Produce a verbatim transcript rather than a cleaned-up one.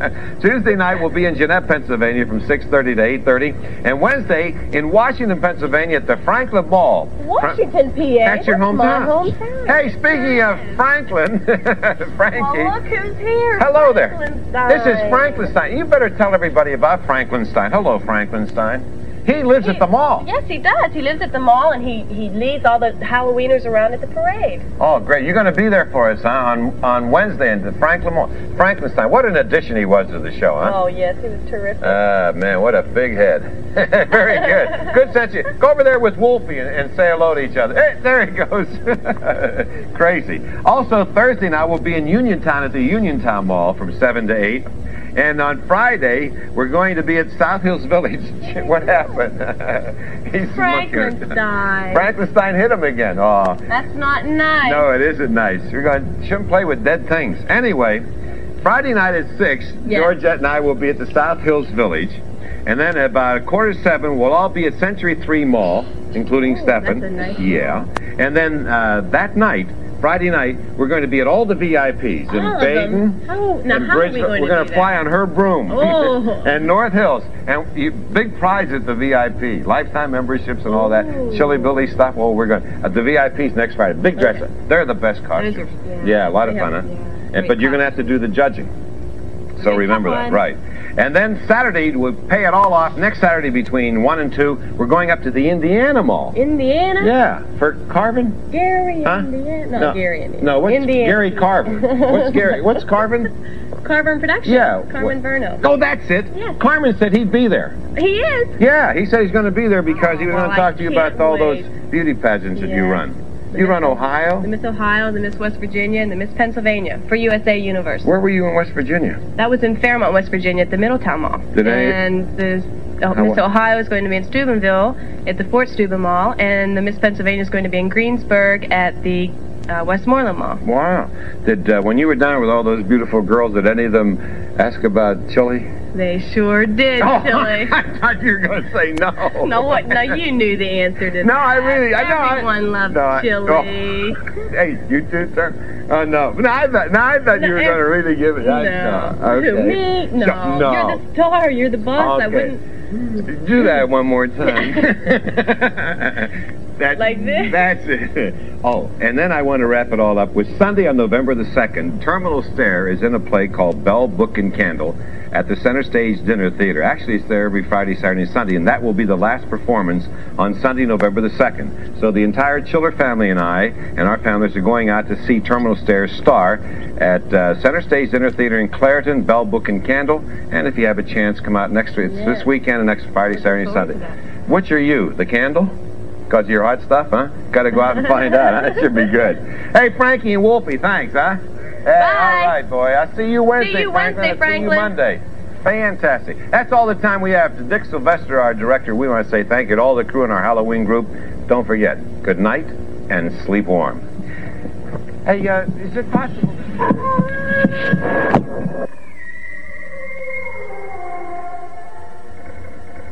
Tuesday night we'll be in Jeanette, Pennsylvania from six thirty to eight thirty. And Wednesday in Washington, Pennsylvania at the Franklin Mall. Washington, P A. That's your hometown. My hometown. Hey, speaking of Franklin, Frankie. Well, look who's here. Hello there. Frankenstein. This is Frankenstein. You better tell everybody about Frankenstein. Hello, Frankenstein. He lives He- at the mall. Yes, he does. He lives at the mall, and he, he leads all the Halloweeners around at the parade. Oh, great. You're going to be there for us, huh? On, on Wednesday in the Franklin Mall. Frankenstein. What an addition he was to the show, huh? Oh, yes, he was terrific. Ah, man, what a big head. Very good. Good sense of you. Go over there with Wolfie and, and say hello to each other. Hey, there he goes. Crazy. Also, Thursday night we'll be in Uniontown at the Uniontown Mall from seven to eight. And on Friday, we're going to be at South Hills Village. What happened? He's Frankenstein. Frankenstein hit him again. Oh. That's not nice. No, it isn't nice. We're going to shouldn't play with dead things. Anyway, Friday night at six, Yes. Georgette and I will be at the South Hills Village. And then at about a quarter to seven, we'll all be at Century three Mall, including Oh, Stephen. that's a nice Yeah. And then uh, that night, Friday night, we're going to be at all the V I Ps in All of Baden. them. How, now, and how are we Bridgeville. going We're to going do to fly that? on her broom. Oh. And North Hills. And you, big prize at the V I P. Lifetime memberships and all that. Ooh. Chili Billy stuff. Well, we're going at the V I Ps next Friday. Big dress up. They're the best costumes. Those are- Yeah, yeah. a lot of They fun, have- huh? yeah. And, Great but you're going to have to do the judging. So Okay, remember come that. on. Right. And then Saturday, we'll pay it all off. Next Saturday between one and two, we're going up to the Indiana Mall. Indiana? Yeah, for Carvin? Gary, Huh? Indiana. No, No. Gary, Indiana. No, what's Indiana. Gary Carvin? What's Gary? What's Carvin? Carvin Productions. Yeah. Carmen what- Verno. Oh, that's it. Yes. Carmen said he'd be there. He is. Yeah, he said he's going to be there because he was Oh, going to well, talk to you I about can't all wait. those beauty pageants that you Yeah. run. You run Ohio? The Miss Ohio, the Miss West Virginia, and the Miss Pennsylvania for U S A University. Where were you in West Virginia? That was in Fairmont, West Virginia, at the Middletown Mall. Did I- And the oh, How- Miss Ohio is going to be in Steubenville at the Fort Steuben Mall, and the Miss Pennsylvania is going to be in Greensburg at the uh, Westmoreland Mall. Wow. Did uh, when you were down with all those beautiful girls, did any of them ask about chili? They sure did, Oh, Chili. I thought you were going to say no. No, what? No, you knew the answer to No, that. I really, I know. I- Everyone loves no, I- chili. oh. Hey, you too, sir? Oh, no. No, I thought, no, I thought No, you were ev- going to really give it. I, No. no. Okay. Me? No. So- no. You're the star. You're the boss. I Okay. wouldn't. Do that one more time. That, Like this? That's it. Oh, and then I want to wrap it all up with Sunday on November the second. Terminal Stair is in a play called Bell, Book, and Candle at the Center Stage Dinner Theater. Actually, it's there every Friday, Saturday, and Sunday, and that will be the last performance on Sunday, November the second. So the entire Chiller family and I and our families are going out to see Terminal Stair star at uh, Center Stage Dinner Theater in Clareton, Bell, Book, and Candle. And if you have a chance, come out next week. It's Yeah. this weekend and next Friday, Saturday, and Forward Sunday. to that. Which are you, the candle? Because of your hot stuff, huh? Got to go out and find out. Huh? That should be good. Hey, Frankie and Wolfie, thanks, huh? Hey, all right, boy. I'll see you Wednesday, See you Franklin. Wednesday, I'll see Franklin. you Monday. Fantastic. That's all the time we have. To Dick Sylvester, our director, we want to say thank you to all the crew in our Halloween group. Don't forget, good night and sleep warm. Hey, uh, is it possible?